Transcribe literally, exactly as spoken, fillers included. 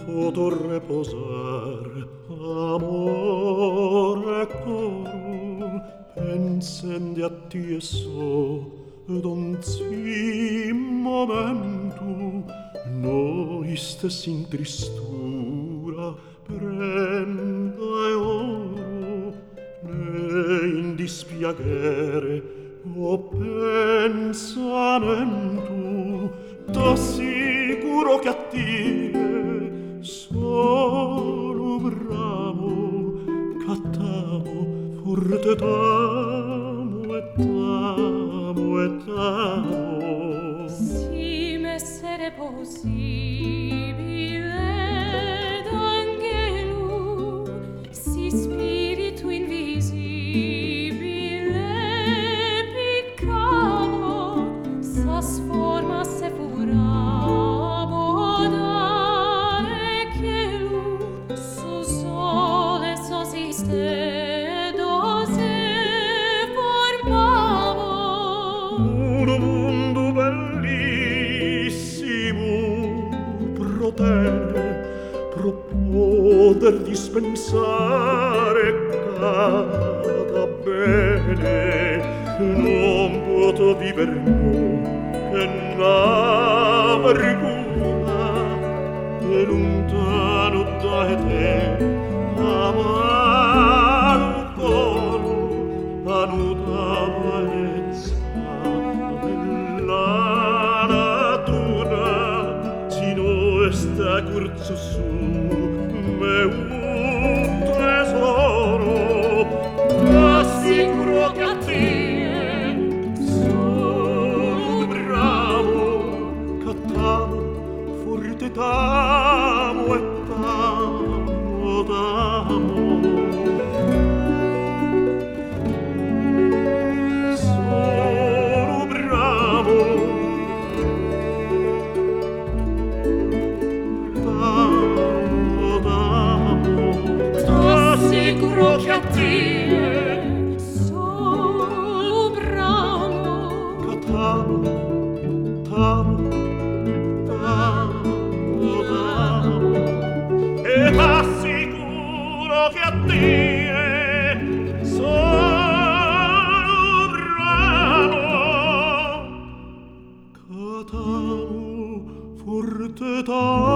potrò reposar amore coro pensendi a ti e so donzi momento noi stessi in tristura prenda e oro né in dispiacere o pensamento t'assicuro che a te solo bravo cattavo forte t'amo e t'amo e t'amo si m'essere possibile d'angelo si spirito invisibile piccavo sa sforma se furavo dare che lui su sole sosiste pro poter dispensare cada bene non potrò viver che n'amargura e lontano da te amaro coro la nuda amarezza della natura sino sta curzo su me un tesoro t'assicuro che a te sono bravo che t'amo forte t'amo e t'amo t'amo sono bravo sicuro che a te solo bravo che t'amo, t'amo, t'amo, t'amo e t'assicuro che a te solo bravo che t'amo forte t'amo